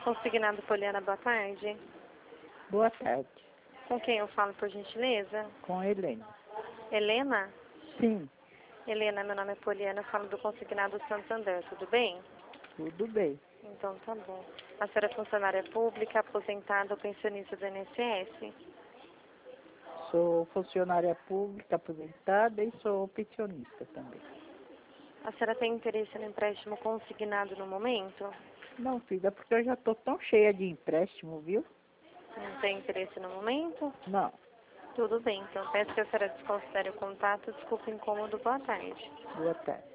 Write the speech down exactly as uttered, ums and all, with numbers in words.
Consignado Poliana, boa tarde. Boa tarde. Com quem eu falo, por gentileza? Com a Helena. Helena? Sim, Helena, meu nome é Poliana, eu falo do Consignado Santander, tudo bem? tudo bem. Então tá bom. A senhora é funcionária pública, aposentada ou pensionista do I N S S? Sou funcionária pública aposentada e sou pensionista também. A senhora tem interesse no empréstimo consignado no momento? Não, filha, porque eu já estou tão cheia de empréstimo, viu? Não tem interesse no momento? Não. Tudo bem, então peço que a senhora desconsidere o contato. Desculpe o incômodo, boa tarde. Boa tarde.